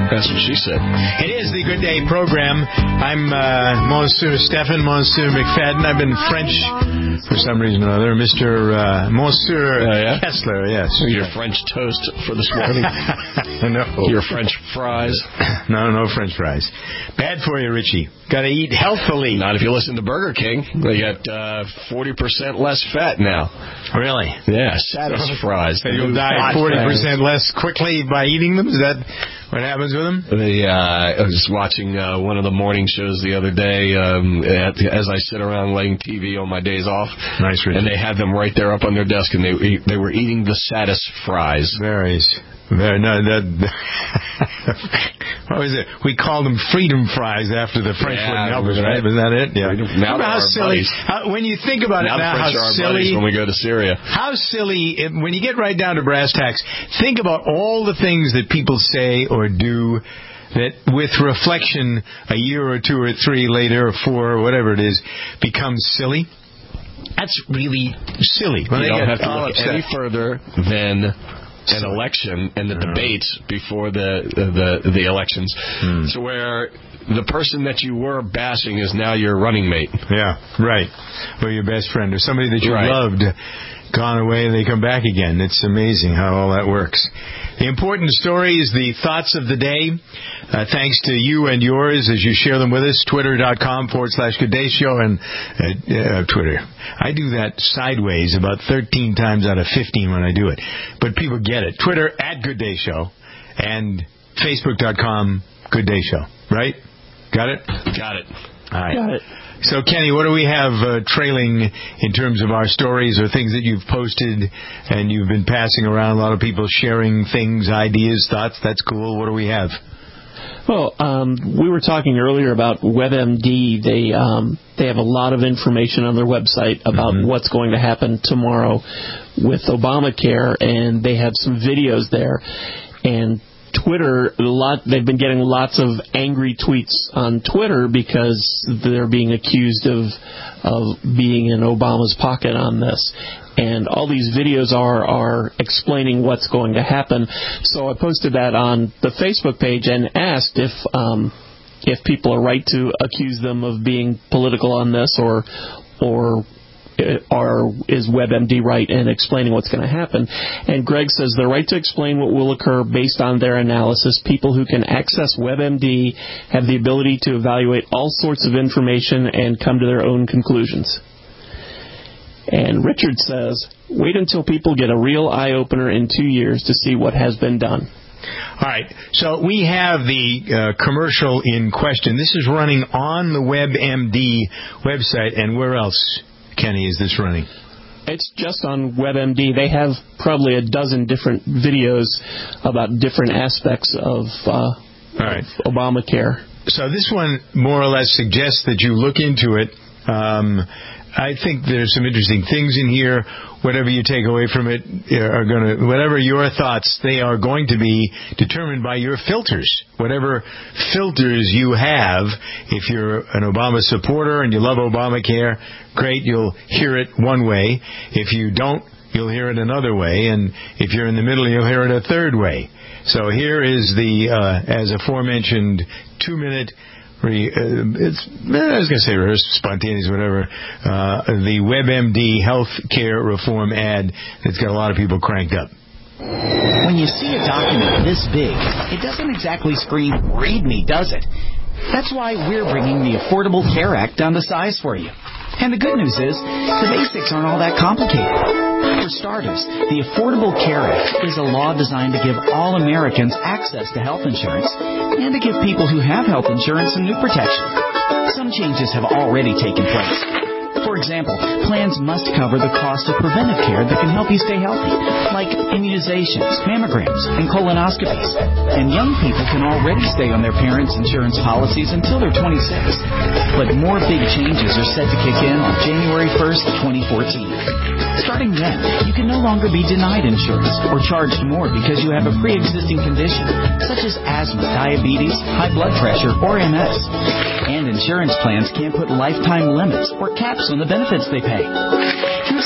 That's what she said. It is the Good Day program. I'm Monsieur Stephan, Monsieur McFadden. I've been French for some reason or other. Monsieur Kessler, yes. Your French toast for this morning. No. Your French fries. No French fries. Bad for you, Richie. Got to eat healthily. Not if you listen to Burger King. They got 40% less fat now. Really? Yeah, Satis fries. So you'll die 40% less quickly by eating them? Is that what happens with them? I was watching one of the morning shows the other day as I sit around laying TV on my days off. Nice, Richie. And they had them right there up on their desk, and they were eating the Satis fries. What was it? We called them freedom fries after the French wouldn't help us, right? Was that it? Yeah. Now how silly. When you think about it now, how silly. When we go to Syria. How silly, when you get right down to brass tacks, think about all the things that people say or do that with reflection a year or two or three later or four or whatever it is becomes silly. That's really silly. You don't have to look any further than an election and the debates before the elections, to where the person that you were bashing is now your running mate. Yeah, right. Or your best friend, or somebody that you loved, gone away, they come back again. It's amazing how all that works. The important story is the thoughts of the day. Thanks to you and yours as you share them with us. Twitter.com/Good Day Show and Twitter. I do that sideways about 13 times out of 15 when I do it. But people get it. Twitter @Good Day Show and Facebook.com Good Day Show. Right? Got it? Got it. All right. Got it. So, Kenny, what do we have trailing in terms of our stories or things that you've posted and you've been passing around? A lot of people sharing things, ideas, thoughts. That's cool. What do we have? Well, we were talking earlier about WebMD. They have a lot of information on their website about what's going to happen tomorrow with Obamacare, and they have some videos there. And Twitter, they've been getting lots of angry tweets on Twitter because they're being accused of being in Obama's pocket on this. And all these videos are explaining what's going to happen. So I posted that on the Facebook page and asked if people are right to accuse them of being political on this, or is WebMD right in explaining what's going to happen? And Greg says they're right to explain what will occur based on their analysis. People who can access WebMD have the ability to evaluate all sorts of information and come to their own conclusions. And Richard says, wait until people get a real eye-opener in 2 years to see what has been done. All right, so we have the commercial in question. This is running on the WebMD website, and where else, Kenny, is this running? It's just on WebMD. They have probably a dozen different videos about different aspects of Obamacare. So this one more or less suggests that you look into it. I think there's some interesting things in here. Whatever you take away from it whatever your thoughts, they are going to be determined by your filters. Whatever filters you have, if you're an Obama supporter and you love Obamacare, great, you'll hear it one way. If you don't, you'll hear it another way. And if you're in the middle, you'll hear it a third way. So here is the, as aforementioned, 2-minute it's, I was going to say rehearsed, spontaneous, whatever, the WebMD healthcare reform ad that's got a lot of people cranked up. When you see a document this big, it doesn't exactly scream, read me, does it? That's why we're bringing the Affordable Care Act down to size for you. And the good news is, the basics aren't all that complicated. For starters, the Affordable Care Act is a law designed to give all Americans access to health insurance and to give people who have health insurance some new protection. Some changes have already taken place. For example, plans must cover the cost of preventive care that can help you stay healthy, like immunizations, mammograms, and colonoscopies. And young people can already stay on their parents' insurance policies until they're 26. But more big changes are set to kick in on January 1st, 2014. Starting then, you can no longer be denied insurance or charged more because you have a pre-existing condition, such as asthma, diabetes, high blood pressure, or MS. And insurance plans can't put lifetime limits or caps on the benefits they pay. Here's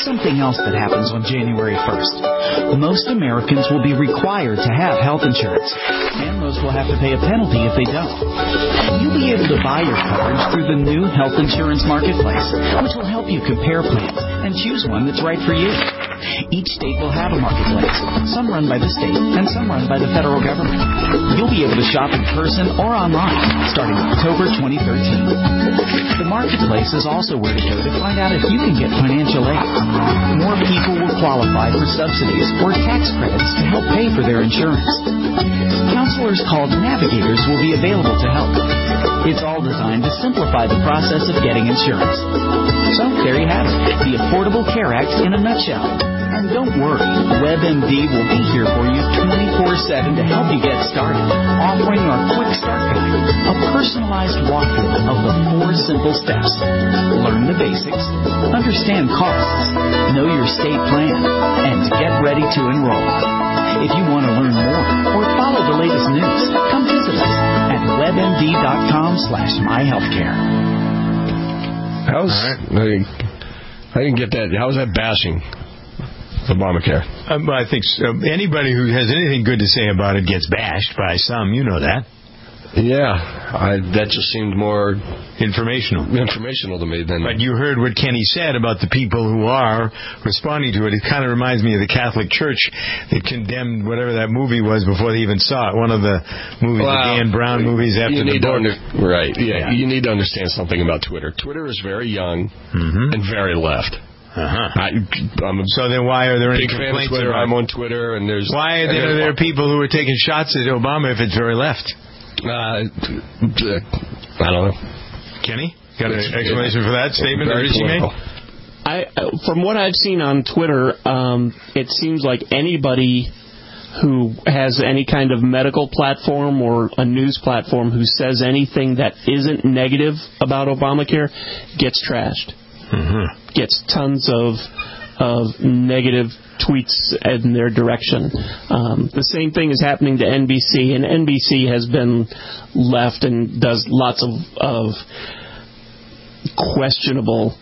Here's something else that happens on January 1st. Most Americans will be required to have health insurance, and most will have to pay a penalty if they don't. You'll be able to buy your coverage through the new Health Insurance Marketplace, which will help you compare plans and choose one that's right for you. Each state will have a marketplace, some run by the state and some run by the federal government. You'll be able to shop in person or online starting October 2013. The marketplace is also where to go to find out if you can get financial aid. More people will qualify for subsidies or tax credits to help pay for their insurance. Counselors called navigators will be available to help. It's all designed to simplify the process of getting insurance. So there you have it, the Affordable Care Act in a nutshell. And don't worry, WebMD will be here for you 24/7 to help you get started, offering our quick start guide, a personalized walkthrough of the 4 simple steps. Learn the basics, understand costs, know your state plan, and get ready to enroll. If you want to learn more or follow the latest news, come visit us at webmd.com/myhealthcare. I didn't get that. How was that bashing Obamacare? I think so. Anybody who has anything good to say about it gets bashed by some. You know that. Yeah, that just seemed more informational to me than. But you heard what Kenny said about the people who are responding to it. It kind of reminds me of the Catholic Church that condemned whatever that movie was before they even saw it. One of the movies, the Dan Brown movies after the book. Right, yeah. You need to understand something about Twitter. Twitter is very young and very left. So then why are there any complaints? Twitter, I'm on Twitter, and there's... Why are there people who are taking shots at Obama if it's very left? I don't know. Kenny, got an explanation for that statement that Richie made? From what I've seen on Twitter, it seems like anybody who has any kind of medical platform or a news platform who says anything that isn't negative about Obamacare gets trashed. Gets tons of negative tweets in their direction. The same thing is happening to NBC, and NBC has been left and does lots of questionable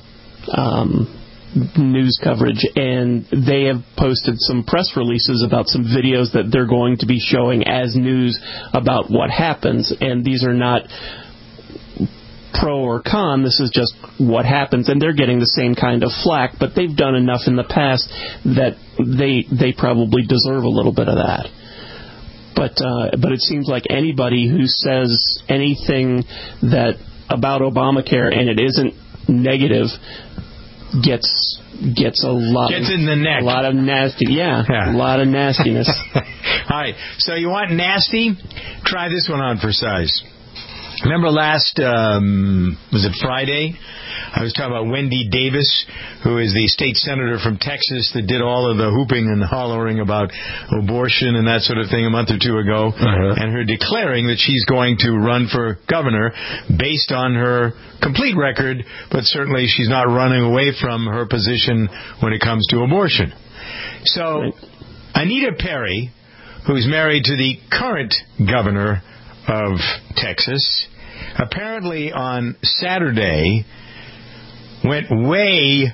news coverage, and they have posted some press releases about some videos that they're going to be showing as news about what happens, and these are not pro or con, this is just what happens, and they're getting the same kind of flack, but they've done enough in the past that they probably deserve a little bit of that. But it seems like anybody who says anything that about Obamacare and it isn't negative gets a lot in the neck. A lot of nasty, a lot of nastiness. All right, so you want nasty? Try this one on for size. Remember last, was it Friday? I was talking about Wendy Davis, who is the state senator from Texas that did all of the hooping and hollering about abortion and that sort of thing a month or two ago, and her declaring that she's going to run for governor based on her complete record, but certainly she's not running away from her position when it comes to abortion. So, Anita Perry, who's married to the current governor of Texas, apparently on Saturday went way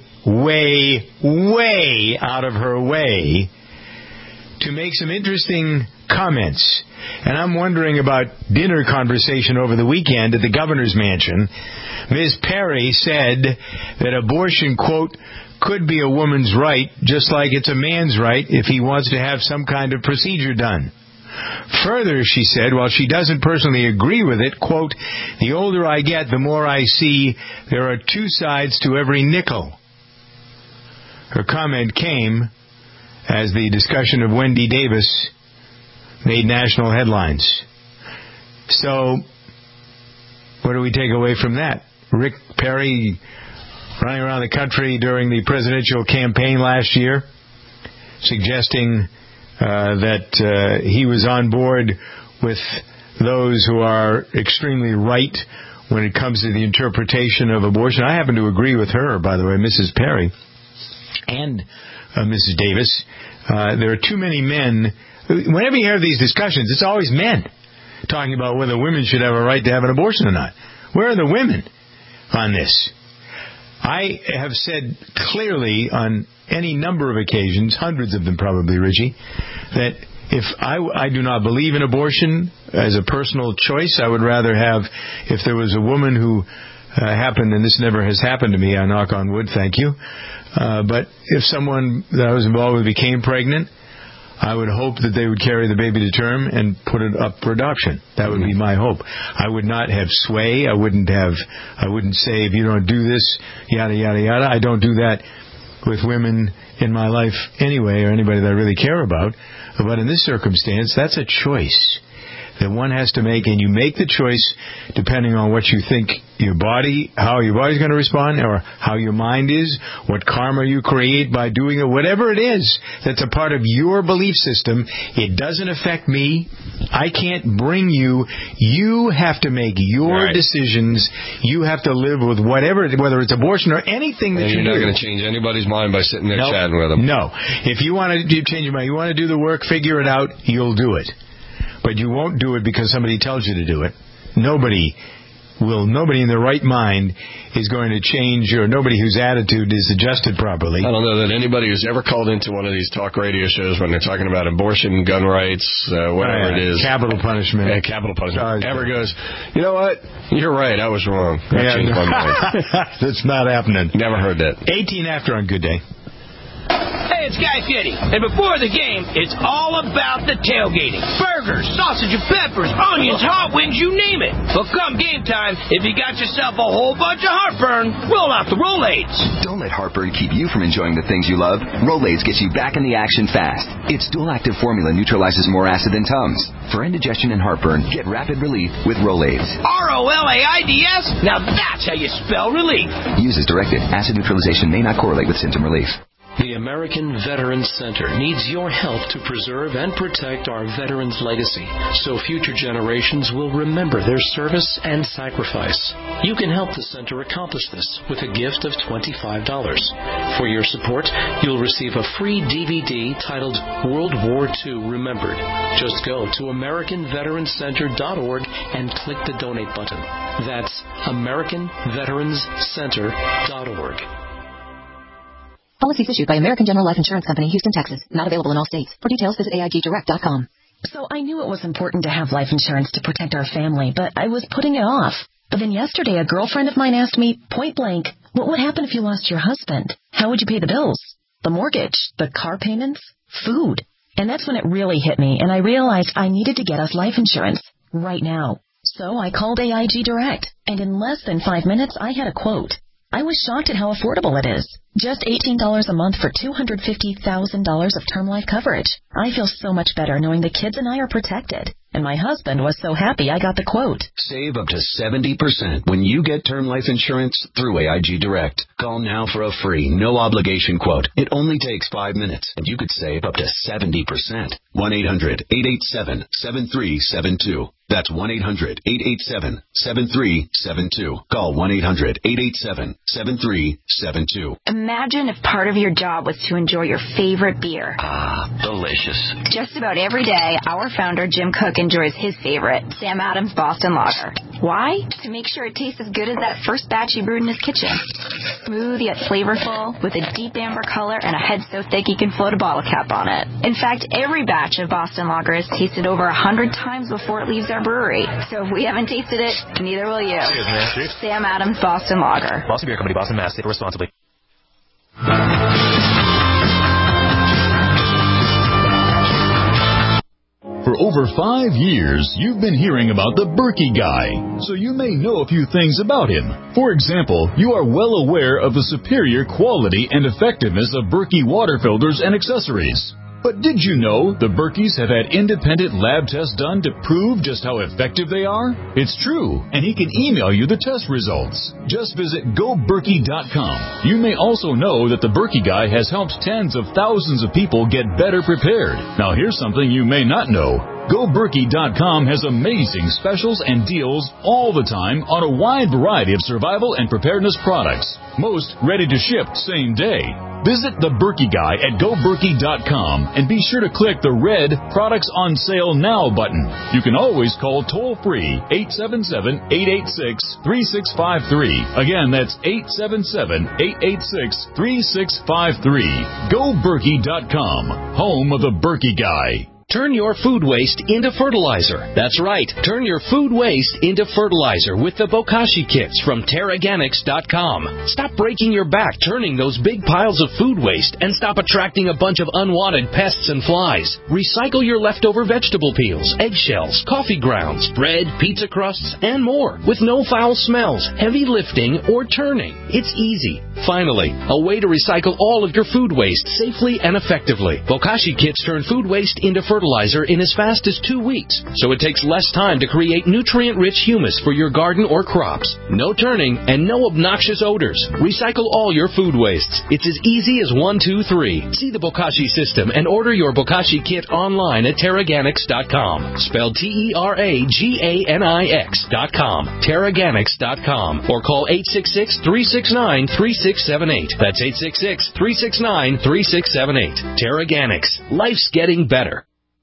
out of her way to make some interesting comments. And I'm wondering about dinner conversation over the weekend at the governor's mansion. Ms. Perry said that abortion, quote, could be a woman's right, just like it's a man's right if he wants to have some kind of procedure done. Further, she said, while she doesn't personally agree with it, quote, the older I get, the more I see there are two sides to every nickel. Her comment came as the discussion of Wendy Davis made national headlines. So, what do we take away from that? Rick Perry running around the country during the presidential campaign last year, suggesting that he was on board with those who are extremely right when it comes to the interpretation of abortion. I happen to agree with her, by the way, Mrs. Perry and Mrs. Davis. There are too many men. Whenever you hear these discussions, it's always men talking about whether women should have a right to have an abortion or not. Where are the women on this? I have said clearly on any number of occasions, hundreds of them probably, Richie, that if I do not believe in abortion as a personal choice, I would rather have, if there was a woman who happened, and this never has happened to me, I knock on wood, thank you, but if someone that I was involved with became pregnant, I would hope that they would carry the baby to term and put it up for adoption. That would be my hope. I would not have sway. I wouldn't say, if you don't do this, yada, yada, yada. I don't do that with women in my life anyway, or anybody that I really care about. But in this circumstance, that's a choice that one has to make, and you make the choice depending on what you think how your body's going to respond, or how your mind is, what karma you create by doing it, whatever it is that's a part of your belief system. It doesn't affect me. I can't bring you. You have to make your decisions. You have to live with whatever, whether it's abortion or anything that you do. You're not going to change anybody's mind by sitting there chatting with them. No. If you want to change your mind, you want to do the work, figure it out, you'll do it. But you won't do it because somebody tells you to do it. Nobody in their right mind is going to change, or nobody whose attitude is adjusted properly. I don't know that anybody who's ever called into one of these talk radio shows when they're talking about abortion, gun rights, whatever it is. Capital punishment. Ever goes, you know what? You're right. I was wrong. I changed my mind. That's not happening. Never heard that. 18 after on Good Day. Hey, it's Guy Fieri, and before the game, it's all about the tailgating. Burgers, sausage and peppers, onions, hot wings, you name it. But come game time, if you got yourself a whole bunch of heartburn, roll out the Rolaids. Don't let heartburn keep you from enjoying the things you love. Rolaids gets you back in the action fast. Its dual-active formula neutralizes more acid than Tums. For indigestion and heartburn, get rapid relief with Rolaids. Rolaids? Now that's how you spell relief. Use as directed. Acid neutralization may not correlate with symptom relief. The American Veterans Center needs your help to preserve and protect our veterans' legacy so future generations will remember their service and sacrifice. You can help the center accomplish this with a gift of $25. For your support, you'll receive a free DVD titled World War II Remembered. Just go to AmericanVeteransCenter.org and click the donate button. That's AmericanVeteransCenter.org. Policies issued by American General Life Insurance Company, Houston, Texas. Not available in all states. For details, visit AIGdirect.com. So I knew it was important to have life insurance to protect our family, but I was putting it off. But then yesterday, a girlfriend of mine asked me, point blank, what would happen if you lost your husband? How would you pay the bills? The mortgage? The car payments? Food? And that's when it really hit me, and I realized I needed to get us life insurance right now. So I called AIG Direct, and in less than 5 minutes, I had a quote. I was shocked at how affordable it is. Just $18 a month for $250,000 of term life coverage. I feel so much better knowing the kids and I are protected. And my husband was so happy I got the quote. Save up to 70% when you get term life insurance through AIG Direct. Call now for a free, no-obligation quote. It only takes 5 minutes, and you could save up to 70%. 1-800-887-7372. That's 1-800-887-7372. Call 1-800-887-7372. Imagine if part of your job was to enjoy your favorite beer. Ah, delicious. Just about every day, our founder, Jim Cook, enjoys his favorite, Sam Adams Boston Lager. Why? To make sure it tastes as good as that first batch he brewed in his kitchen. Smooth yet flavorful, with a deep amber color and a head so thick you can float a bottle cap on it. In fact, every batch of Boston Lager is tasted over 100 times before it leaves our brewery. So if we haven't tasted it, neither will you. Sam Adams Boston Lager. Boston Beer Company, Boston, Mass. Save responsibly. For over 5 years, you've been hearing about the Berkey Guy, so you may know a few things about him. For example, you are well aware of the superior quality and effectiveness of Berkey water filters and accessories. But did you know the Berkeys have had independent lab tests done to prove just how effective they are? It's true, and he can email you the test results. Just visit GoBerkey.com. You may also know that the Berkey Guy has helped tens of thousands of people get better prepared. Now here's something you may not know. GoBerkey.com has amazing specials and deals all the time on a wide variety of survival and preparedness products. Most ready to ship same day. Visit The Berkey Guy at GoBerkey.com and be sure to click the red Products on Sale Now button. You can always call toll-free 877-886-3653. Again, that's 877-886-3653. GoBerkey.com, home of The Berkey Guy. Turn your food waste into fertilizer. That's right. Turn your food waste into fertilizer with the Bokashi kits from Terraganics.com. Stop breaking your back turning those big piles of food waste and stop attracting a bunch of unwanted pests and flies. Recycle your leftover vegetable peels, eggshells, coffee grounds, bread, pizza crusts, and more with no foul smells, heavy lifting, or turning. It's easy. Finally, a way to recycle all of your food waste safely and effectively. Bokashi kits turn food waste into fertilizer in as fast as 2 weeks, so it takes less time to create nutrient-rich humus for your garden or crops. No turning and no obnoxious odors. Recycle all your food wastes. It's as easy as 1, 2, 3. See the Bokashi system and order your Bokashi kit online at Terraganics.com. Spelled Terraganix.com. Terraganics.com. Or call 866-369-3678. That's 866-369-3678. Terraganics. Life's getting better.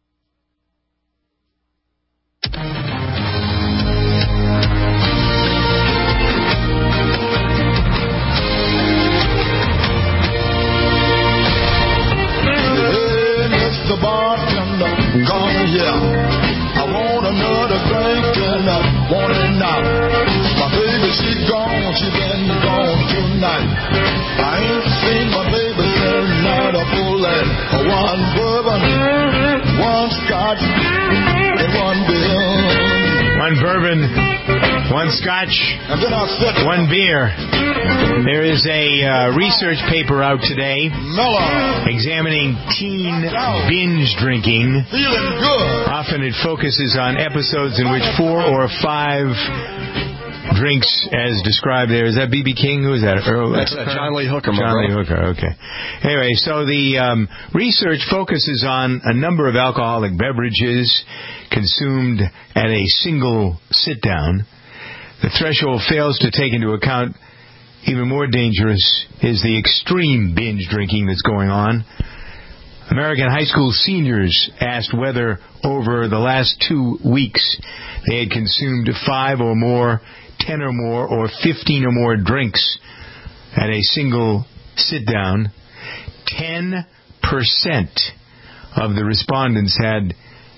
The bartender, come here. I want another drink and I want it now. My baby, she gone, she been gone tonight. I ain't seen my baby since night of full and one bourbon, one scotch, and one beer. One bourbon, one scotch, one beer. There is a research paper out today examining teen binge drinking. Feeling good. Often it focuses on episodes in which 4 or 5 drinks, as described there. Is that B.B. King? Who is that? That's John Lee Hooker. John Lee Hooker, okay. Anyway, so the research focuses on a number of alcoholic beverages consumed at a single sit-down. The threshold fails to take into account even more dangerous is the extreme binge drinking that's going on. American high school seniors asked whether over the last 2 weeks they had consumed 5 or more, 10 or more, or 15 or more drinks at a single sit-down. 10% of the respondents had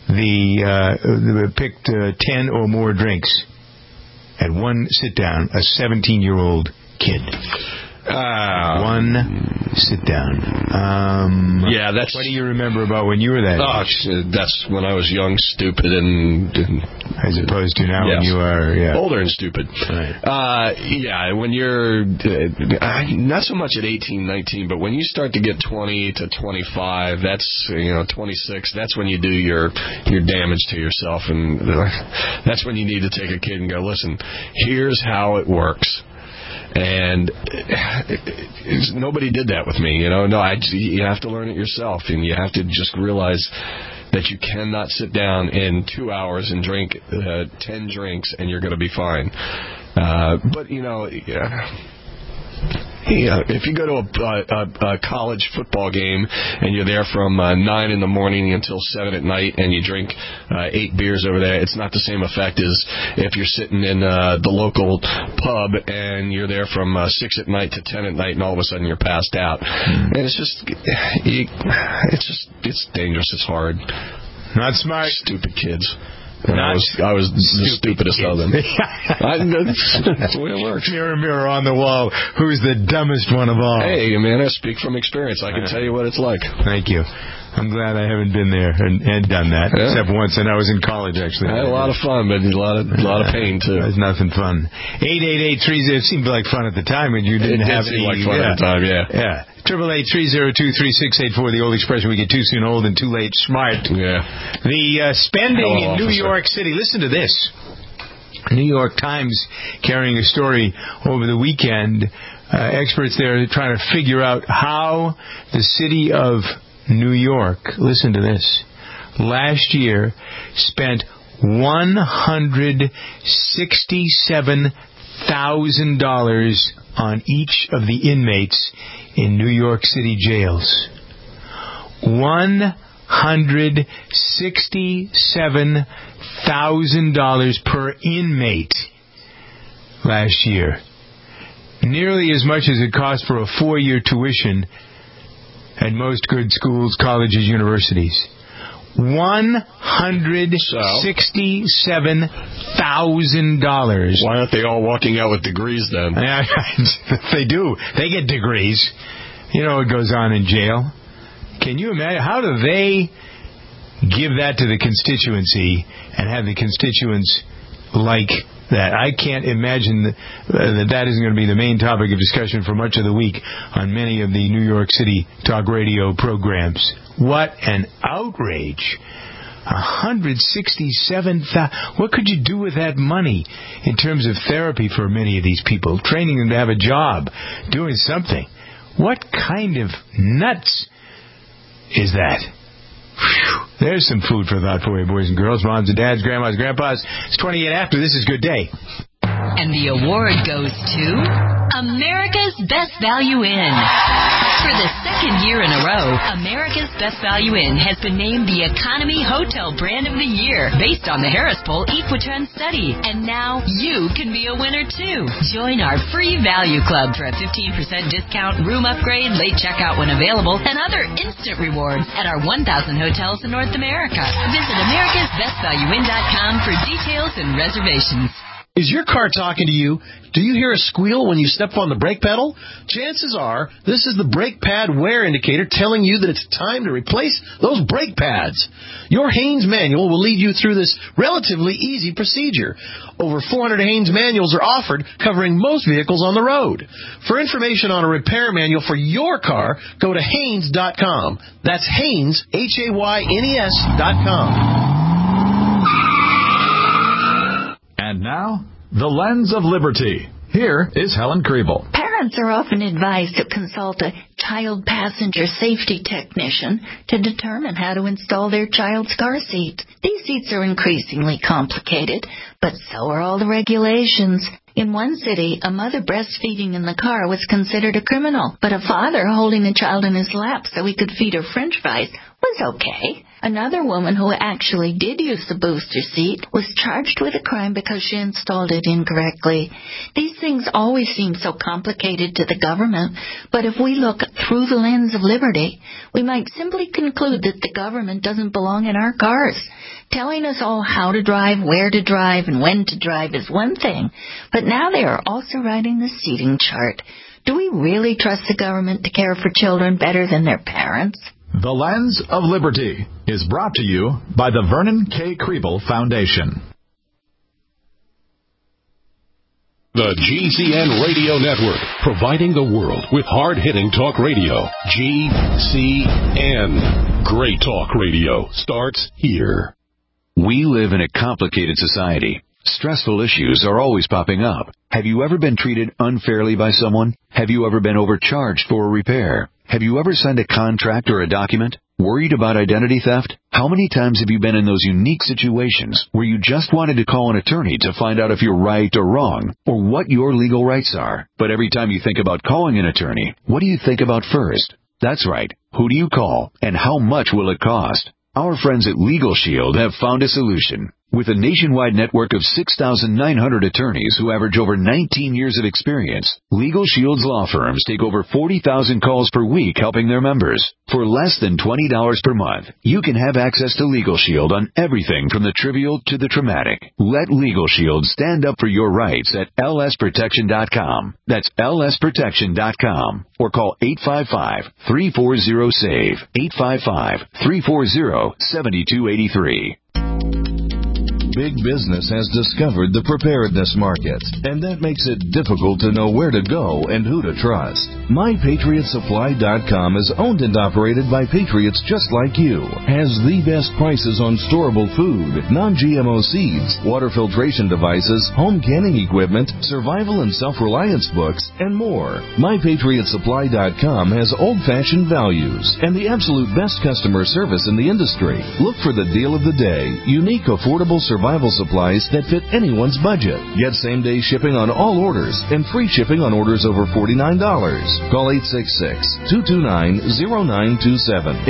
picked 10 or more drinks at one sit-down, a 17-year-old kid. One sit-down. Yeah, that's... What do you remember about when you were that age? That's when I was young, stupid, and as opposed to now when you are older and stupid. Right. When you're not so much at 18, 19, but when you start to get 20 to 25, that's 26. That's when you do your damage to yourself, and that's when you need to take a kid and go, listen, here's how it works. And nobody did that with me, you have to learn it yourself, and you have to just realize that you cannot sit down in 2 hours and drink 10 drinks and you're going to be fine. If you go to a college football game and you're there from 9 in the morning until 7 at night and you drink 8 beers over there, it's not the same effect as if you're sitting in the local pub and you're there from 6 at night to 10 at night and all of a sudden you're passed out. And it's dangerous. It's hard. Not smart. Stupid kids. And I was the stupidest of them. That's the way it works. Mirror, mirror on the wall, who's the dumbest one of all? Hey, man, I speak from experience. I can tell you what it's like. Thank you. I'm glad I haven't been there and done that, except once, and I was in college, actually. I had a lot of fun, but a lot of pain, too. It was nothing fun. 888-30, it seemed like fun at the time, and you didn't have any... It seemed like fun at the time, Yeah. 888-302-3684, the old expression, we get too soon old and too late smart. Yeah. The spending in New York City, listen to this. New York Times carrying a story over the weekend. Experts there are trying to figure out how the city of New York, listen to this, last year spent $167 $100,000 on each of the inmates in New York City jails. $167,000 per inmate last year. Nearly as much as it cost for a 4-year tuition at most good schools, colleges, universities. $167,000. Why aren't they all walking out with degrees then? They do. They get degrees. You know what goes on in jail. Can you imagine? How do they give that to the constituency and have the constituents like that? I can't imagine that isn't going to be the main topic of discussion for much of the week on many of the New York City talk radio programs. What an outrage. $167,000. What could you do with that money in terms of therapy for many of these people? Training them to have a job, doing something. What kind of nuts is that? Whew. There's some food for thought for you, boys and girls, moms and dads, grandmas, grandpas. It's 28 after. This is Good Day. And the award goes to America's Best Value Inn. For the second year in a row, America's Best Value Inn has been named the Economy Hotel Brand of the Year based on the Harris Poll Equitrend study. And now you can be a winner too. Join our free value club for a 15% discount, room upgrade, late checkout when available, and other instant rewards at our 1,000 hotels in North America. Visit americasbestvalueinn.com for details and reservations. Is your car talking to you? Do you hear a squeal when you step on the brake pedal? Chances are this is the brake pad wear indicator telling you that it's time to replace those brake pads. Your Haynes manual will lead you through this relatively easy procedure. Over 400 Haynes manuals are offered, covering most vehicles on the road. For information on a repair manual for your car, go to Haynes.com. That's Haynes, HAYNES.com. And now, The Lens of Liberty. Here is Helen Kriebel. Parents are often advised to consult a child passenger safety technician to determine how to install their child's car seat. These seats are increasingly complicated, but so are all the regulations. In one city, a mother breastfeeding in the car was considered a criminal, but a father holding a child in his lap so he could feed her French fries was okay. Another woman who actually did use the booster seat was charged with a crime because she installed it incorrectly. These things always seem so complicated to the government, but if we look through the lens of liberty, we might simply conclude that the government doesn't belong in our cars. Telling us all how to drive, where to drive, and when to drive is one thing, but now they are also writing the seating chart. Do we really trust the government to care for children better than their parents? The Lens of Liberty is brought to you by the Vernon K. Kriebel Foundation. The GCN Radio Network, providing the world with hard-hitting talk radio. GCN. Great talk radio starts here. We live in a complicated society. Stressful issues are always popping up. Have you ever been treated unfairly by someone? Have you ever been overcharged for a repair? Have you ever signed a contract or a document? Worried about identity theft? How many times have you been in those unique situations where you just wanted to call an attorney to find out if you're right or wrong, or what your legal rights are? But every time you think about calling an attorney, what do you think about first? That's right. Who do you call, and how much will it cost? Our friends at Legal Shield have found a solution. With a nationwide network of 6,900 attorneys who average over 19 years of experience, Legal Shield's law firms take over 40,000 calls per week helping their members. For less than $20 per month, you can have access to Legal Shield on everything from the trivial to the traumatic. Let Legal Shield stand up for your rights at lsprotection.com. That's lsprotection.com. Or call 855-340-SAVE. 855-340-7283. Big business has discovered the preparedness market, and that makes it difficult to know where to go and who to trust. MyPatriotSupply.com is owned and operated by patriots just like you. Has the best prices on storable food, non-GMO seeds, water filtration devices, home canning equipment, survival and self-reliance books, and more. MyPatriotSupply.com has old-fashioned values and the absolute best customer service in the industry. Look for the deal of the day. Unique, affordable survival supplies that fit anyone's budget. Get same-day shipping on all orders and free shipping on orders over $49. Call 866-229-0927.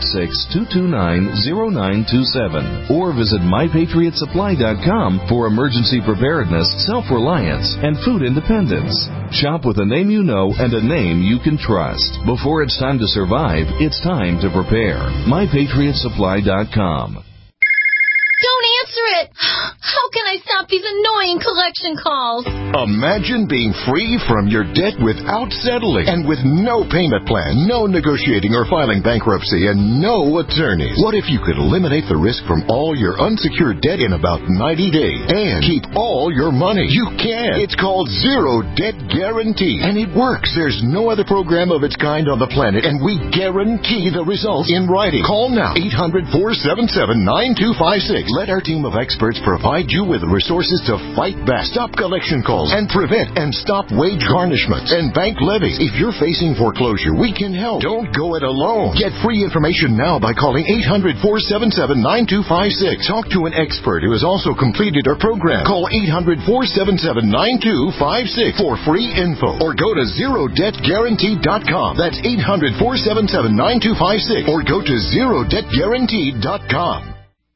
866-229-0927. Or visit MyPatriotSupply.com for emergency preparedness, self-reliance, and food independence. Shop with a name you know and a name you can trust. Before it's time to survive, it's time to prepare. MyPatriotSupply.com. Don't answer it! How can I stop these annoying collection calls? Imagine being free from your debt without settling and with no payment plan, no negotiating or filing bankruptcy, and no attorneys. What if you could eliminate the risk from all your unsecured debt in about 90 days and keep all your money? You can. It's called Zero Debt Guarantee, and it works. There's no other program of its kind on the planet, and we guarantee the results in writing. Call now, 800-477-9256. Let our team of experts provide you with the resources to fight back, stop collection calls, and prevent and stop wage garnishments and bank levies. If you're facing foreclosure, we can help. Don't go it alone. Get free information now by calling 800-477-9256. Talk to an expert who has also completed our program. Call 800-477-9256 for free info, or go to ZeroDebtGuarantee.com. That's 800-477-9256, or go to ZeroDebtGuarantee.com.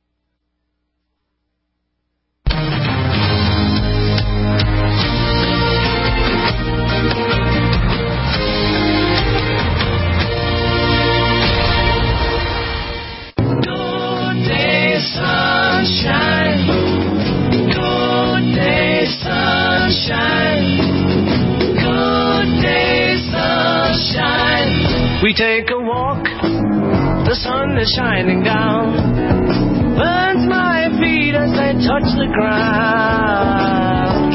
We take a walk, the sun is shining down, burns my feet as they touch the ground.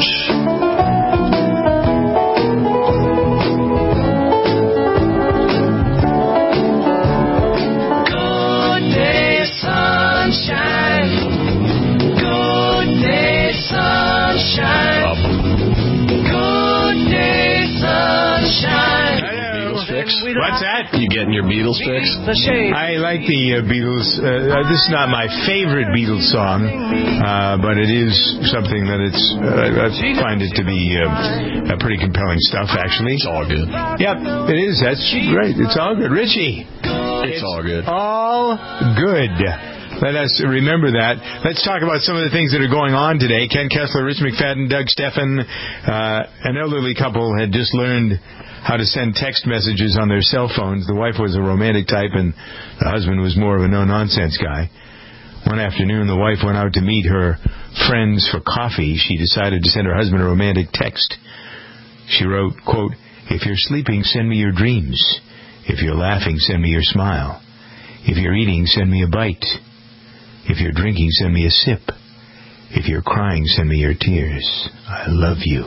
Good day, sunshine. Good day, sunshine. Good day, sunshine. What's that? You getting your Beatles fix? I like the Beatles. This is not my favorite Beatles song, but it is something that I find it to be pretty compelling stuff, actually. It's all good. Yep, it is. That's great. It's all good. Richie. It's all good. All good. Let us remember that. Let's talk about some of the things that are going on today. Ken Kessler, Rich McFadden, Doug Steffen, an elderly couple had just learned how to send text messages on their cell phones. The wife was a romantic type, and the husband was more of a no-nonsense guy. One afternoon, the wife went out to meet her friends for coffee. She decided to send her husband a romantic text. She wrote, quote, "If you're sleeping, send me your dreams. If you're laughing, send me your smile. If you're eating, send me a bite. If you're drinking, send me a sip. If you're crying, send me your tears. I love you."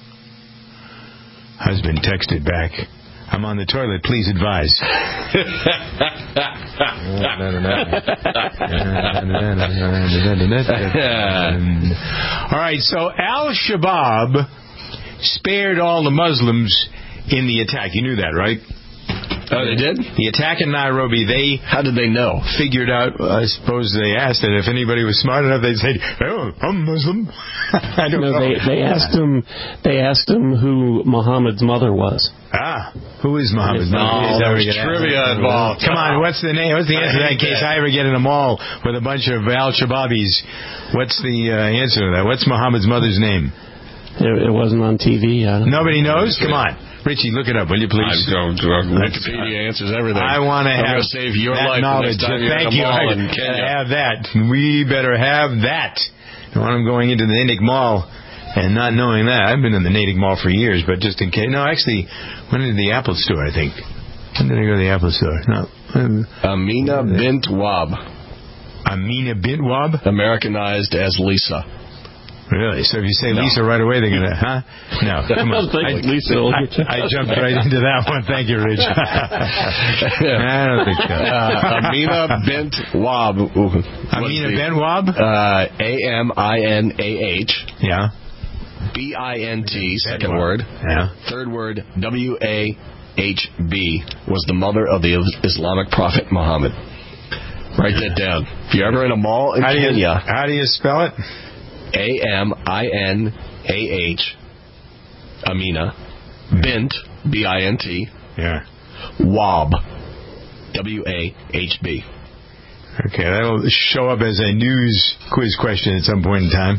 Husband texted back, "I'm on the toilet, please advise." All right, so Al-Shabaab spared all the Muslims in the attack. You knew that, right? Oh, they did? The attack in Nairobi, how did they know? Figured out, I suppose they asked that if anybody was smart enough, they'd say, "Oh, I'm Muslim." I don't know. They asked him who Muhammad's mother was. Who is Muhammad's mother? There's trivia involved. Come on, what's the name? What's the answer to that in case I ever get in a mall with a bunch of Al-Shabaabis? What's the answer to that? What's Muhammad's mother's name? It wasn't on TV. Nobody knows? Come on. Richie, look it up, will you please? Wikipedia answers everything. I want to have save your that life knowledge. Thank you. I have that. We better have that. When I'm going into the Natick Mall and not knowing that, I've been in the Natick Mall for years, but just in case. No, actually, went into the Apple store, I think. When did I go to the Apple store? No. Amina Bint Wab. Amina Bint Wab? Americanized as Lisa. Really? So if you say Lisa right away, they're going to, huh? No, come on. I jumped right into that one. Thank you, Rich. I don't think so. Amina Bint Wab. Amina Bint Wab? AMINAH. Yeah. BINT, second word. Yeah. Third word, WAHB, was the mother of the Islamic prophet Muhammad. Write that down. If you're ever in a mall in Kenya. How do you spell it? AMINAH, Amina, Bint, BINT, yeah. Wab, WAHB. Okay, that'll show up as a news quiz question at some point in time.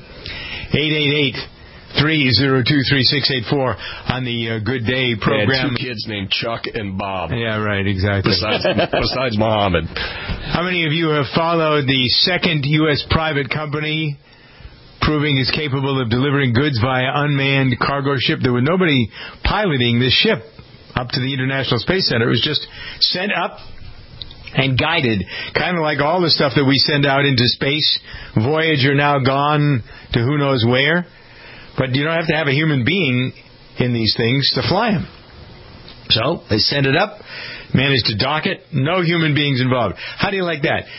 888-302-3684 on the Good Day program. They had 2 kids named Chuck and Bob. Yeah, right, exactly. Besides Muhammad. How many of you have followed the second U.S. private company proving it's capable of delivering goods via unmanned cargo ship? There was nobody piloting this ship up to the International Space Center. It was just sent up and guided, kind of like all the stuff that we send out into space. Voyager now gone to who knows where. But you don't have to have a human being in these things to fly them. So they send it up, managed to dock it, no human beings involved. How do you like that?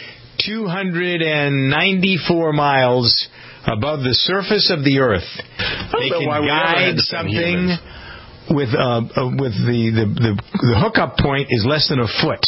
294 miles above the surface of the Earth. They can guide something with the hookup point is less than a foot.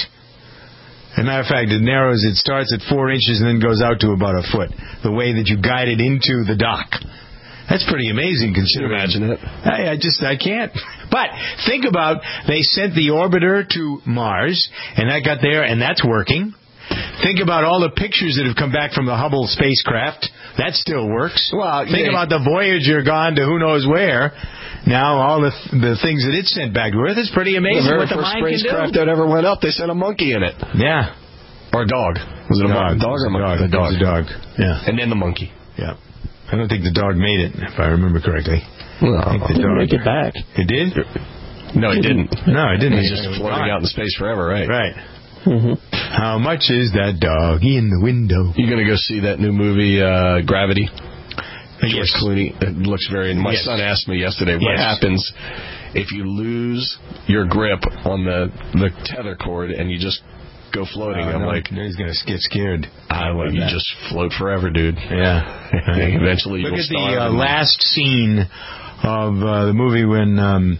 As a matter of fact, it narrows. It starts at 4 inches and then goes out to about a foot. The way that you guide it into the dock. That's pretty amazing. Considering. Can you imagine it? I can't. But think about, they sent the orbiter to Mars, and that got there, and that's working. Think about all the pictures that have come back from the Hubble spacecraft. That still works. Well, think about the Voyager gone to who knows where. Now all the things that it sent back to Earth is pretty amazing. The very what the first mind can do. spacecraft that ever went up, they sent a monkey in it. Yeah. Or a dog. Was it a dog or a monkey? The dog. Yeah. And then the monkey. Yeah. I don't think the dog made it, if I remember correctly. Well, I think the dog make it back. It did? No, it didn't. No, it didn't. It was just floating out in space forever, right? Right. Mm-hmm. How much is that dog in the window? You going to go see that new movie, Gravity? Yes. Clooney. It looks very... My son asked me yesterday, what happens if you lose your grip on the tether cord and you just go floating? I'm like... He's going to get scared. You just float forever, dude. Yeah. Eventually Look you'll at the last scene of the movie when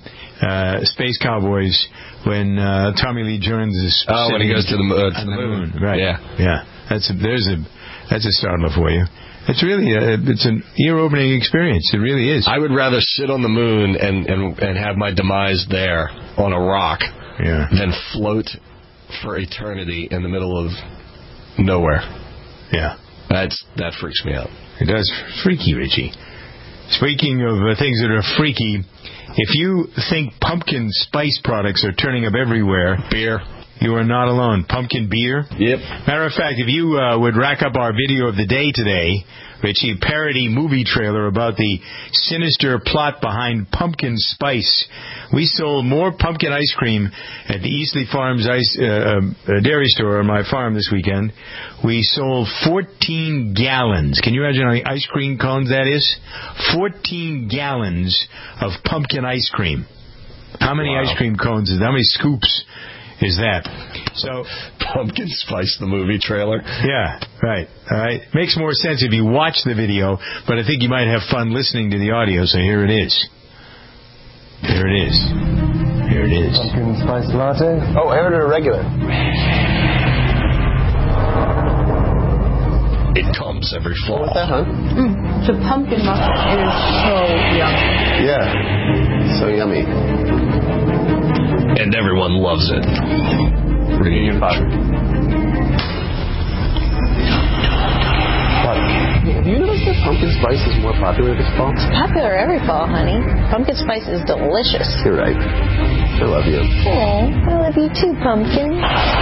Space Cowboys, when Tommy Lee Jones is when he goes to the moon. Right. Yeah. That's a startler for you. It's really it's an ear-opening experience. It really is. I would rather sit on the moon and have my demise there on a rock than float for eternity in the middle of nowhere. Yeah. That freaks me out. It does. Freaky, Richie. Speaking of things that are freaky, if you think pumpkin spice products are turning up everywhere... Beer. You are not alone. Pumpkin beer? Yep. Matter of fact, if you would rack up our video of the day today, Richie, parody movie trailer about the sinister plot behind pumpkin spice. We sold more pumpkin ice cream at the Eastleigh Farms dairy store on my farm this weekend. We sold 14 gallons. Can you imagine how many ice cream cones that is? 14 gallons of pumpkin ice cream. How many ice cream cones is that? How many scoops is that? So, Pumpkin Spice, the movie trailer. Yeah, right. All right. Makes more sense if you watch the video, but I think you might have fun listening to the audio, so here it is. Here it is. Here it is. Pumpkin Spice latte? Oh, I ordered a regular. It comes every fall. What's that, huh? The pumpkin muffin. It is so yummy. Yeah. So yummy. And everyone loves it. Reunion 5. What? Have you noticed that pumpkin spice is more popular this fall? It's popular every fall, honey. Pumpkin spice is delicious. You're right. I love you. Oh, I love you too, Pumpkin.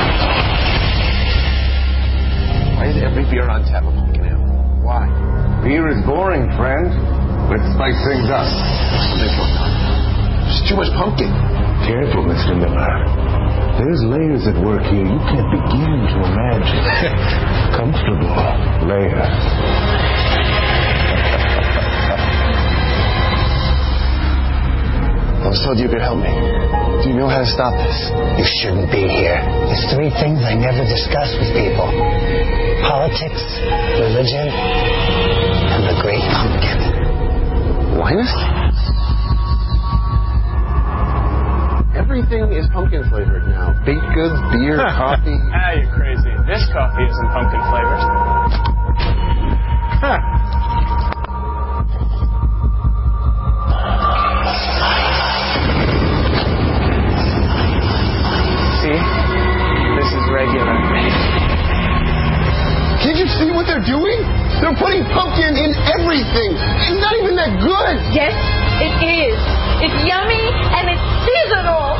Why is every beer on tap a pumpkin ale? Why? Beer is boring, friend. Let's spice things up. There's too much pumpkin. Careful, Mr. Miller. There's layers at work here you can't begin to imagine. Comfortable layers. told you could help me. Do you know how to stop this? You shouldn't be here. There's 3 things I never discuss with people. Politics, religion, and the Great Pumpkin. Linus? Everything is pumpkin flavored now. Baked goods, beer, coffee. Ah, you're crazy. This coffee isn't pumpkin flavored. See? This is regular. Did you see what they're doing? They're putting pumpkin in everything. It's not even that good. Yes, it is. It's yummy and it's seasonal.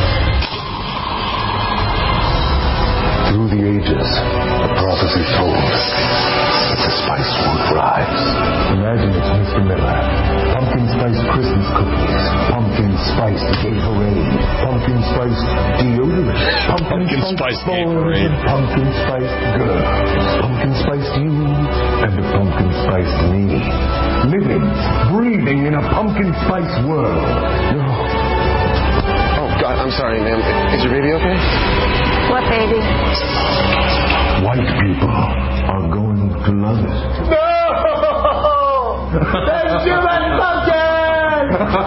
Through the ages, the prophecy told that the spice won't rise. Imagine it's Mr. Miller. Pumpkin spice Christmas cookies. Pumpkin spice gay parade. Pumpkin spice deodorant. Pumpkin spice gay parade. Pumpkin spice girl. Pumpkin spice you and a pumpkin spice me. Living, breathing in a pumpkin spice world. Oh, God, I'm sorry, ma'am. Is your baby okay? What baby? White people are going to love it. No! That's too much pumpkin!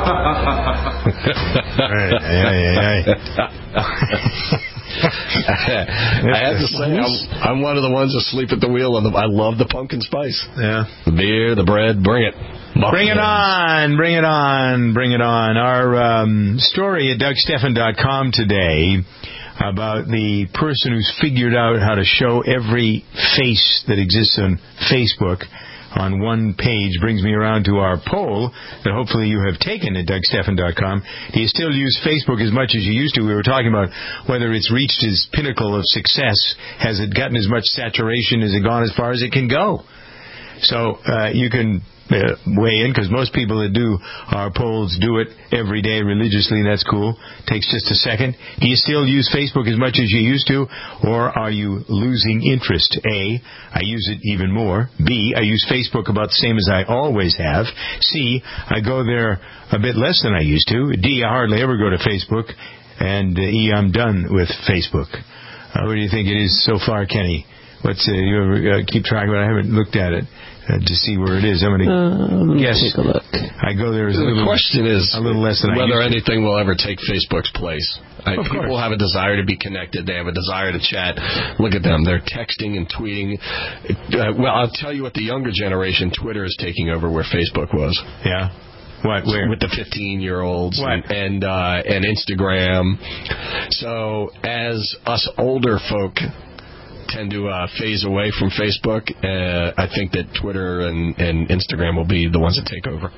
I have to say, I'm one of the ones that sleep at the wheel. I love the pumpkin spice. Yeah. The beer, the bread, bring it. Bring it on, bring it on, bring it on. Our story at DougStephan.com today about the person who's figured out how to show every face that exists on Facebook on one page brings me around to our poll that hopefully you have taken at DougStephan.com. Do you still use Facebook as much as you used to? We were talking about whether it's reached its pinnacle of success. Has it gotten as much saturation? Has it gone as far as it can go? So you can weigh in, because most people that do our polls do it every day religiously. That's cool. Takes just a second. Do you still use Facebook as much as you used to, or are you losing interest? A, I use it even more. B, I use Facebook about the same as I always have. C, I go there a bit less than I used to. D, I hardly ever go to Facebook. And E, I'm done with Facebook. What do you think it is so far, Kenny? What's you ever keep track of it? I haven't looked at it to see where it is. I'm going to guess. Take a look. I go there. The question is a little less than whether anything will ever take Facebook's place. People course. have a desire to be connected. They have a desire to chat. Look at them. They're texting and tweeting. Well, I'll tell you what the younger generation, Twitter is taking over where Facebook was. Yeah. What? Where? With the 15-year-olds and Instagram. So as us older folk tend to phase away from Facebook, I think that Twitter and Instagram will be the ones that take over.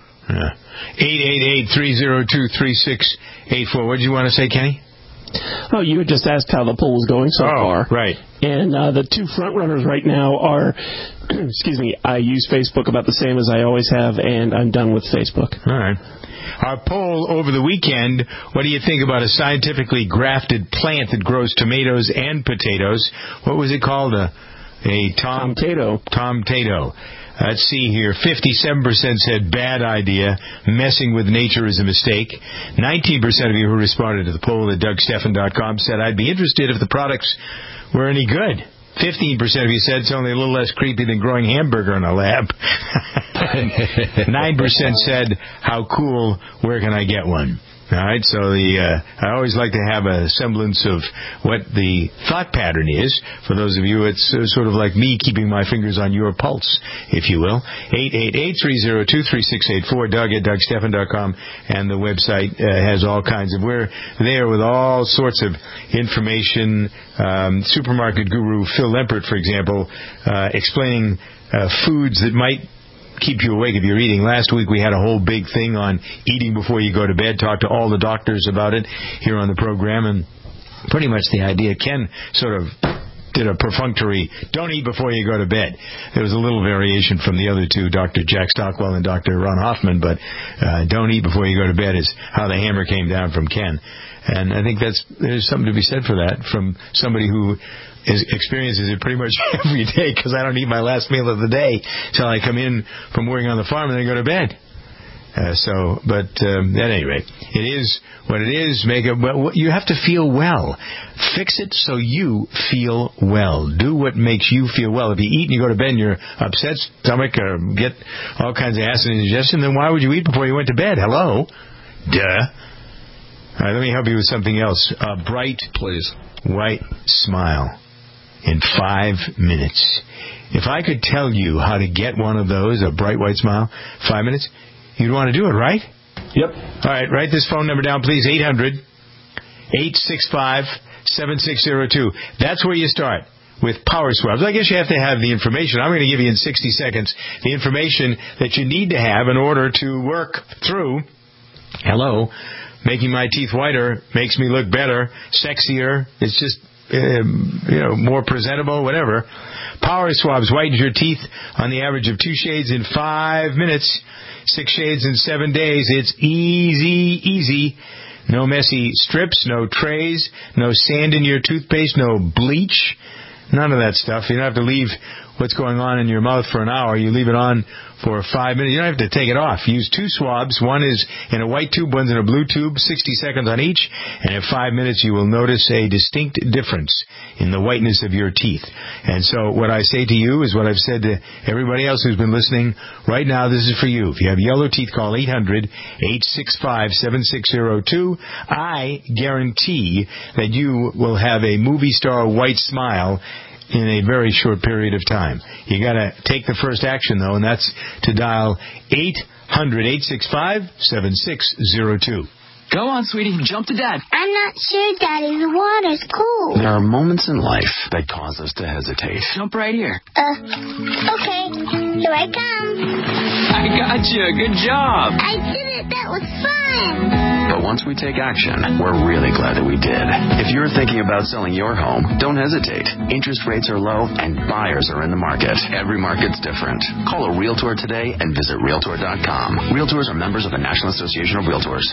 888-302-3684. What did you want to say, Kenny? Oh, you had just asked how the poll was going so far. Right. And the two front runners right now are, excuse me, I use Facebook about the same as I always have, and I'm done with Facebook. All right. Our poll over the weekend, what do you think about a scientifically grafted plant that grows tomatoes and potatoes? What was it called? A Tom-tato. Tom-tato. Let's see here. 57% said bad idea. Messing with nature is a mistake. 19% of you who responded to the poll at DougStephan.com said, I'd be interested if the products were any good. 15% of you said it's only a little less creepy than growing hamburger in a lab. 9% said, how cool, where can I get one? All right, so I always like to have a semblance of what the thought pattern is. For those of you, it's sort of like me keeping my fingers on your pulse, if you will. 888-302-3684, Doug at DougStephan.com, and the website has all kinds of, we're there with all sorts of information. Supermarket guru Phil Lempert, for example, explaining foods that might keep you awake if you're eating. Last week we had a whole big thing on eating before you go to bed. Talked to all the doctors about it here on the program, and pretty much the idea, Ken sort of did a perfunctory, don't eat before you go to bed. There was a little variation from the other two, Dr. Jack Stockwell and Dr. Ron Hoffman, but don't eat before you go to bed is how the hammer came down from Ken. And I think there's something to be said for that from somebody who experiences it pretty much every day, because I don't eat my last meal of the day till I come in from working on the farm and then go to bed. But at any rate, it is what it is. You have to feel well. Fix it so you feel well. Do what makes you feel well. If you eat and you go to bed and you're upset stomach or get all kinds of acid indigestion, then why would you eat before you went to bed? Hello? Duh. All right, let me help you with something else. A bright, please, white smile in 5 minutes. If I could tell you how to get one of those, a bright white smile, 5 minutes, you'd want to do it, right? Yep. All right, write this phone number down, please, 800-865-7602. That's where you start, with Power Swabs. I guess you have to have the information. I'm going to give you in 60 seconds the information that you need to have in order to work through, making my teeth whiter makes me look better, sexier. It's just, more presentable, whatever. Power Swabs whitens your teeth on the average of 2 shades in 5 minutes, 6 shades in 7 days. It's easy. No messy strips, no trays, no sand in your toothpaste, no bleach. None of that stuff. You don't have to leave what's going on in your mouth for an hour. You leave it on for 5 minutes. You don't have to take it off. Use 2 swabs. One is in a white tube, one's in a blue tube, 60 seconds on each. And in 5 minutes, you will notice a distinct difference in the whiteness of your teeth. And so what I say to you is what I've said to everybody else who's been listening. Right now, this is for you. If you have yellow teeth, call 800-865-7602. I guarantee that you will have a movie star white smile in a very short period of time. You got to take the first action, though, and that's to dial 800-865-7602. Go on, sweetie. Jump to Dad. I'm not sure, Daddy. The water's cool. There are moments in life that cause us to hesitate. Jump right here. Okay. Here I come. I got you. Good job. I did it. That was fun. But once we take action, we're really glad that we did. If you're thinking about selling your home, don't hesitate. Interest rates are low and buyers are in the market. Every market's different. Call a Realtor today and visit Realtor.com. Realtors are members of the National Association of Realtors.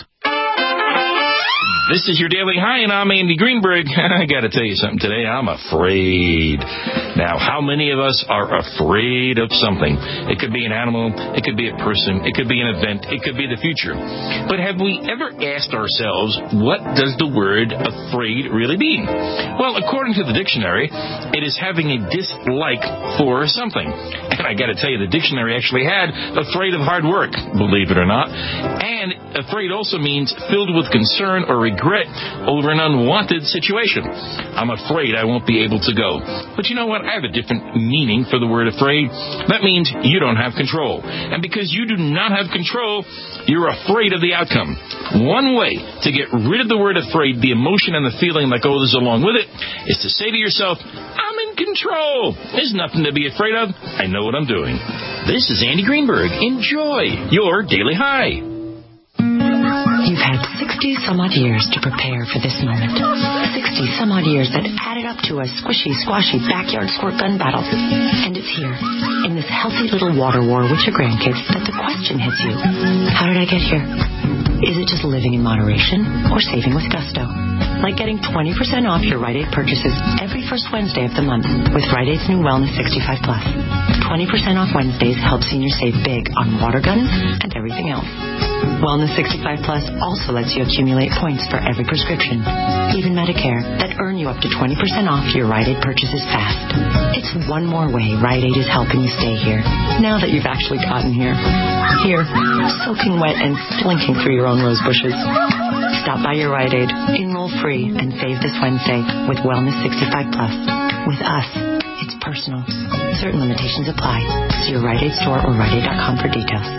This is your Daily High, and I'm Andy Greenberg. I got to tell you something today. I'm afraid. Now, how many of us are afraid of something? It could be an animal. It could be a person. It could be an event. It could be the future. But have we ever asked ourselves, what does the word afraid really mean? Well, according to the dictionary, it is having a dislike for something. And I got to tell you, the dictionary actually had afraid of hard work, believe it or not. And afraid also means filled with concern or regret over an unwanted situation. I'm afraid I won't be able to go. But you know what? I have a different meaning for the word afraid. That means you don't have control. And because you do not have control, you're afraid of the outcome. One way to get rid of the word afraid, the emotion and the feeling that goes along with it, is to say to yourself, I'm in control. There's nothing to be afraid of. I know what I'm doing. This is Andy Greenberg. Enjoy your Daily High. You've had 60-some-odd years to prepare for this moment. 60-some-odd years that added up to a squishy, squashy backyard squirt gun battle. And it's here, in this healthy little water war with your grandkids, that the question hits you. How did I get here? Is it just living in moderation or saving with gusto? Like getting 20% off your Rite Aid purchases every first Wednesday of the month with Rite Aid's new Wellness 65 Plus. 20% off Wednesdays helps seniors save big on water guns and everything else. Wellness 65 Plus also lets you accumulate points for every prescription, even Medicare, that earn you up to 20% off your Rite Aid purchases fast. It's one more way Rite Aid is helping you stay here, now that you've actually gotten here. Here, soaking wet and slinking through your own rose bushes. Stop by your Rite Aid, enroll free, and save this Wednesday with Wellness 65 Plus. With us, it's personal. Certain limitations apply. See your Rite Aid store or RiteAid.com for details.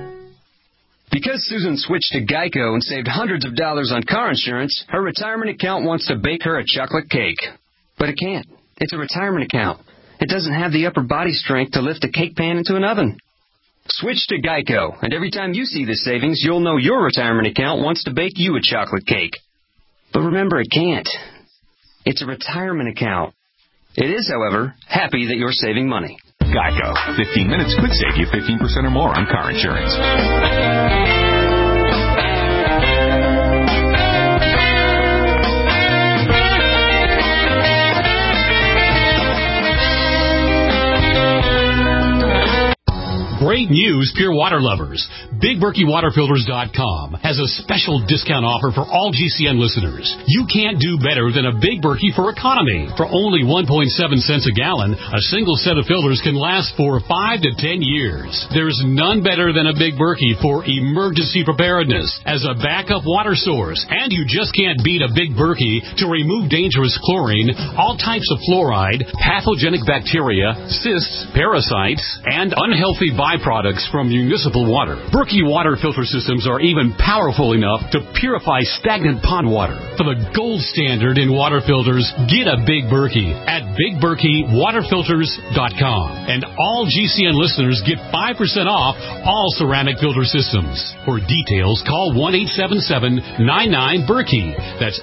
Because Susan switched to Geico and saved hundreds of dollars on car insurance, her retirement account wants to bake her a chocolate cake. But it can't. It's a retirement account. It doesn't have the upper body strength to lift a cake pan into an oven. Switch to Geico, and every time you see the savings, you'll know your retirement account wants to bake you a chocolate cake. But remember, it can't. It's a retirement account. It is, however, happy that you're saving money. Geico. 15 minutes could save you 15% or more on car insurance. Great news, pure water lovers. BigBerkeyWaterFilters.com has a special discount offer for all GCN listeners. You can't do better than a Big Berkey for economy. For only 1.7 cents a gallon, a single set of filters can last for 5 to 10 years. There's none better than a Big Berkey for emergency preparedness as a backup water source. And you just can't beat a Big Berkey to remove dangerous chlorine, all types of fluoride, pathogenic bacteria, cysts, parasites, and unhealthy byproducts from municipal water. Berkey water filter systems are even powerful enough to purify stagnant pond water. For the gold standard in water filters, get a Big Berkey at BigBerkeyWaterFilters.com. And all GCN listeners get 5% off all ceramic filter systems. For details, call 1-877-99-BERKEY. That's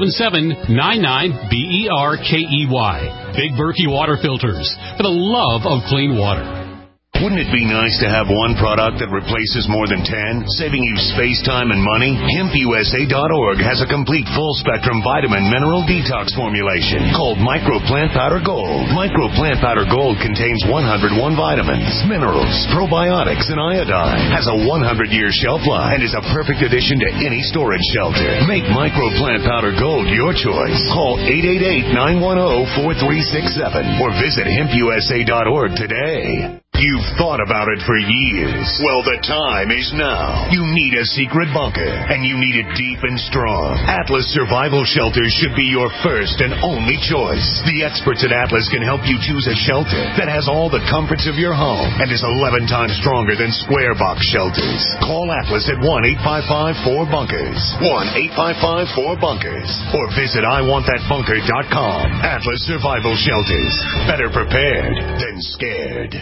877-99-BERKEY. Big Berkey Water Filters, for the love of clean water. Wouldn't it be nice to have one product that replaces more than 10, saving you space, time, and money? HempUSA.org has a complete full-spectrum vitamin mineral detox formulation called Micro Plant Powder Gold. Micro Plant Powder Gold contains 101 vitamins, minerals, probiotics, and iodine. Has a 100-year shelf life and is a perfect addition to any storage shelter. Make Micro Plant Powder Gold your choice. Call 888-910-4367 or visit HempUSA.org today. You've thought about it for years. Well, the time is now. You need a secret bunker, and you need it deep and strong. Atlas Survival Shelters should be your first and only choice. The experts at Atlas can help you choose a shelter that has all the comforts of your home and is 11 times stronger than square box shelters. Call Atlas at 1-855-4BUNKERS, 1-855-4BUNKERS, or visit IWantThatBunker.com. Atlas Survival Shelters. Better prepared than scared.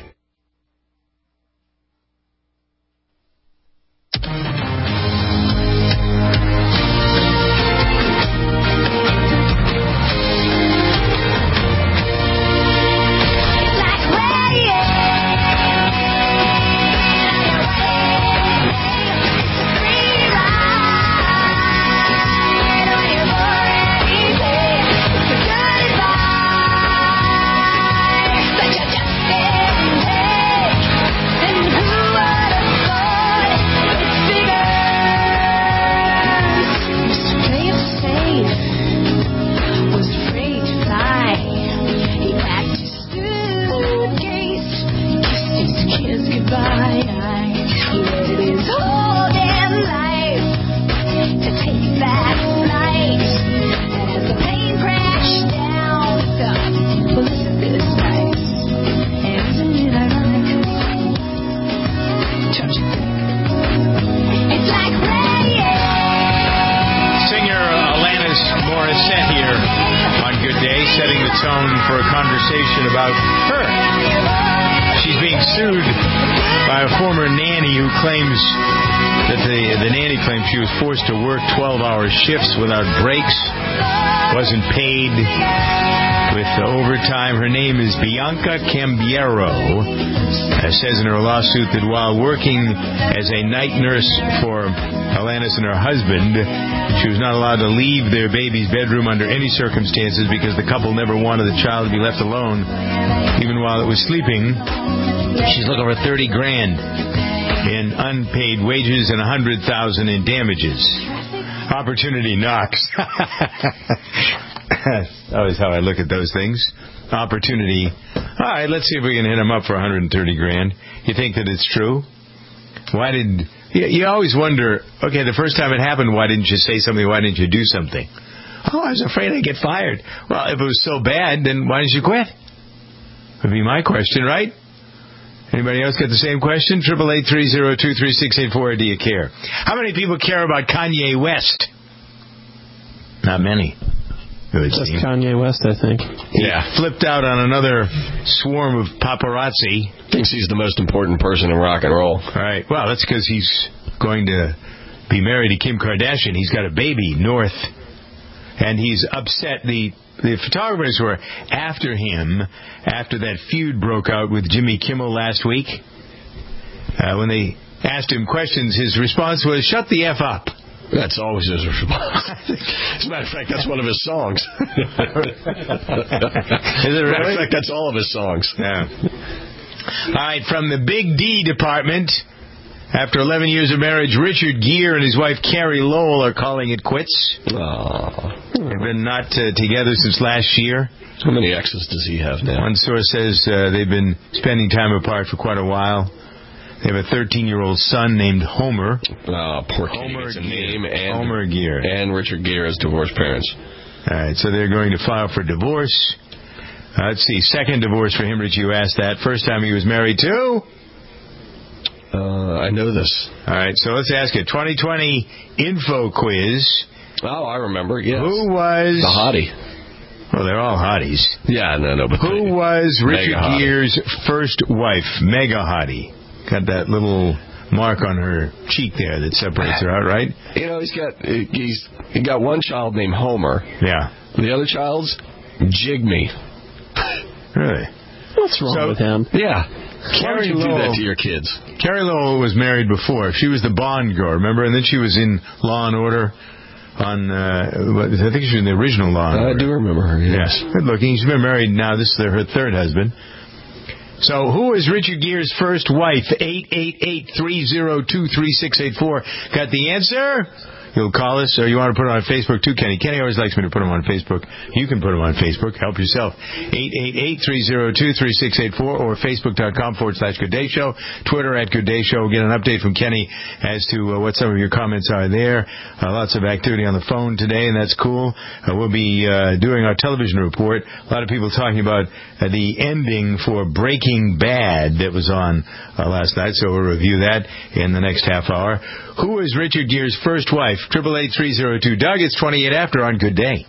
Shifts without breaks, wasn't paid with overtime. Her name is Bianca Cambiero. Says in her lawsuit that while working as a night nurse for Alanis and her husband, she was not allowed to leave their baby's bedroom under any circumstances because the couple never wanted the child to be left alone, even while it was sleeping. She's looking for $30,000 in unpaid wages and $100,000 in damages. Opportunity knocks. That's always how I look at those things. Opportunity. All right, let's see if we can hit him up for $130,000. You think that it's true? Why did you always wonder? Okay, the first time it happened, why didn't you say something? Why didn't you do something? Oh, I was afraid I'd get fired. Well, if it was so bad, then why didn't you quit? Would be my question, right? Anybody else got the same question? 888-302-3684, or do you care? How many people care about Kanye West? Not many. Just Kanye West, I think. Yeah. Flipped out on another swarm of paparazzi. Thinks he's the most important person in rock and roll. Right. Well, that's because he's going to be married to Kim Kardashian. He's got a baby, North. And he's upset. The photographers were after him after that feud broke out with Jimmy Kimmel last week. When they asked him questions, his response was, "Shut the F up." That's always his response. As a matter of fact, that's one of his songs. Is it really? As a matter of fact, that's all of his songs. Yeah. All right, from the Big D department, after 11 years of marriage, Richard Gere and his wife Carrie Lowell are calling it quits. They've been not together since last year. How many exes does he have now? One source says they've been spending time apart for quite a while. They have a 13-year-old son named Homer. Oh, poor kid. Homer It's a Gere. name and Homer Gere. And Richard Gere as divorced parents. All right, so they're going to file for divorce. Let's see, second divorce for him, Rich, you asked that. First time he was married to? I know this. All right, so let's ask it. 2020 info quiz. Oh, I remember, yes. Who was... The hottie. Well, they're all hotties. Yeah, no, but... Who was Richard Hottie. Gere's first wife? Mega hottie. Got that little mark on her cheek there that separates her out, right? You know, he got one child named Homer. Yeah. The other child's Jigme. Really? What's wrong with him? Yeah. Why would you do that Lowell- to your kids? Carrie Lowell was married before. She was the Bond girl, remember? And then she was in Law and Order on, I think she was in the original Law and Order. I do remember her, yes. Good looking. She's been married now. This is her third husband. So, who was Richard Gere's first wife? 888-302-3684. Got the answer? You'll call us, or you want to put it on Facebook too, Kenny. Kenny always likes me to put them on Facebook. You can put them on Facebook. Help yourself. 888-302-3684 or Facebook.com/Good Day Show. Twitter @Good Day Show. We'll get an update from Kenny as to what some of your comments are there. Lots of activity on the phone today, and that's cool. We'll be doing our television report. A lot of people talking about the ending for Breaking Bad that was on last night, so we'll review that in the next half hour. Who is Richard Gere's first wife? 888-302. Doug, it's 28 after on Good Day.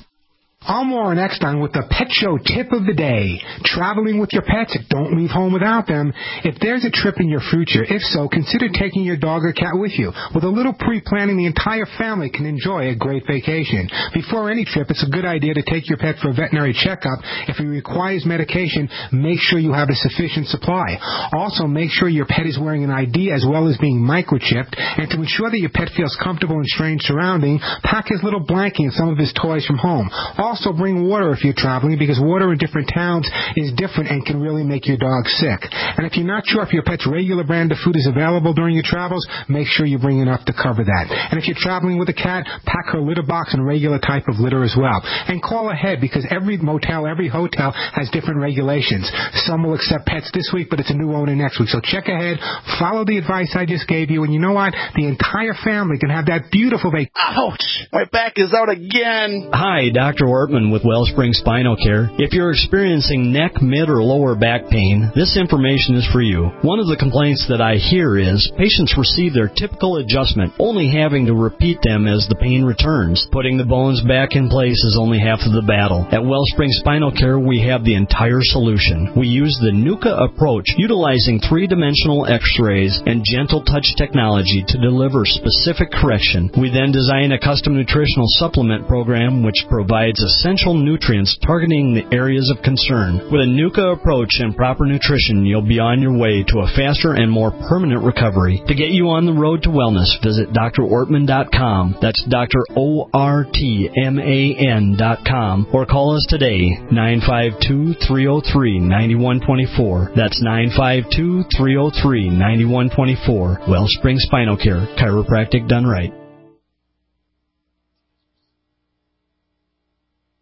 I'm Warren Eckstein with the Pet Show tip of the day. Traveling with your pets, don't leave home without them. If there's a trip in your future, if so, consider taking your dog or cat with you. With a little pre-planning, the entire family can enjoy a great vacation. Before any trip, it's a good idea to take your pet for a veterinary checkup. If he requires medication, make sure you have a sufficient supply. Also, make sure your pet is wearing an ID as well as being microchipped. And to ensure that your pet feels comfortable in strange surroundings, pack his little blankie and some of his toys from home. Also, bring water if you're traveling, because water in different towns is different and can really make your dog sick. And if you're not sure if your pet's regular brand of food is available during your travels, make sure you bring enough to cover that. And if you're traveling with a cat, pack her litter box and regular type of litter as well. And call ahead, because every motel, every hotel has different regulations. Some will accept pets this week, but it's a new owner next week. So check ahead, follow the advice I just gave you, and you know what? The entire family can have that beautiful vacation. Ouch! My back is out again. Hi, Dr. Ortman with Wellspring Spinal Care. If you're experiencing neck, mid, or lower back pain, this information is for you. One of the complaints that I hear is patients receive their typical adjustment, only having to repeat them as the pain returns. Putting the bones back in place is only half of the battle. At Wellspring Spinal Care, we have the entire solution. We use the NUCA approach, utilizing three-dimensional x-rays and gentle touch technology to deliver specific correction. We then design a custom nutritional supplement program which provides essential nutrients targeting the areas of concern. With a NUCA approach and proper nutrition, you'll be on your way to a faster and more permanent recovery. To get you on the road to wellness, visit drortman.com. That's drortman.com. Or call us today, 952-303-9124. That's 952-303-9124. Wellspring Spinal Care, chiropractic done right.